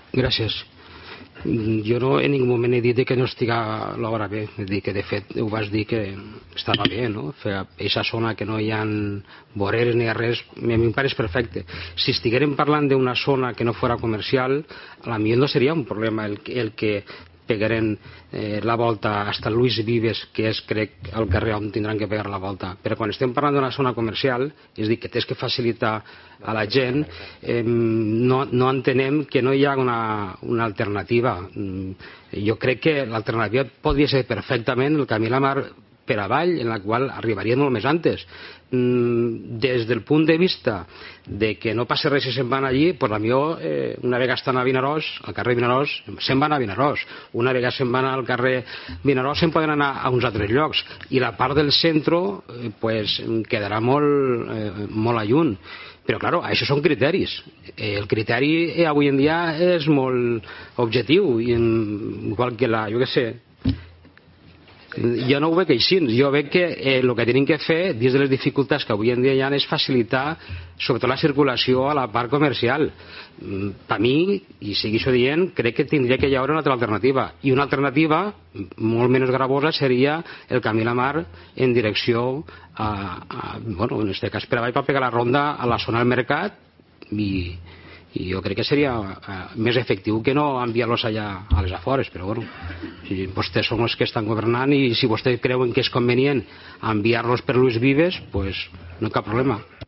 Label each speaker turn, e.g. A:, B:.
A: Gràcies. Jo no en ningú moment he dit que no estiga l'obra bé, que de fet ho vas dir que estava bé, no? Fer aquesta zona que no hi ha voreres ni res, a mi em pareix perfecte. Si estiguérem parlant d'una zona que no fora comercial, a la millor no seria un problema el que pegueren la volta hasta Luis Vives, que és, crec, el carrer on tindran que pegar la volta. Però quan estem parlant d'una zona comercial, és a dir, que tens que facilitar a la gent, no entenem que no hi ha una alternativa. Jo crec que l'alternativa podria ser perfectament el camí a la mar per avall, en la qual arribaria molt més antes. Des del punt de vista de que no passa res si se'n van allí, doncs potser una vegada estan a Vinaròs, al carrer Vinaròs, se'n van a Vinaròs. Una vegada se'n van al carrer Vinaròs, se'n poden anar a uns altres llocs. I la part del centre quedarà molt a lluny. Però, clar, això són criteris. El criteri avui en dia és molt objectiu, igual que jo què sé. Jo no ho veig així. Jo veig que el que tenim que fer, dins de les dificultats que avui en dia hi ha, és facilitar sobretot la circulació a la part comercial. Per mi, i segueixo dient, crec que tindria que hi haver una altra alternativa. I una alternativa molt menys gravosa seria el camí a la mar en direcció en aquest cas per avall, per pegar la ronda a la zona del mercat, i jo crec que seria més efectiu que no enviar-los allà a les afores. Però bueno, si vostès són els que estan governant i si vostès creuen que és convenient enviar-los per Luis Vives, doncs no hi ha cap problema.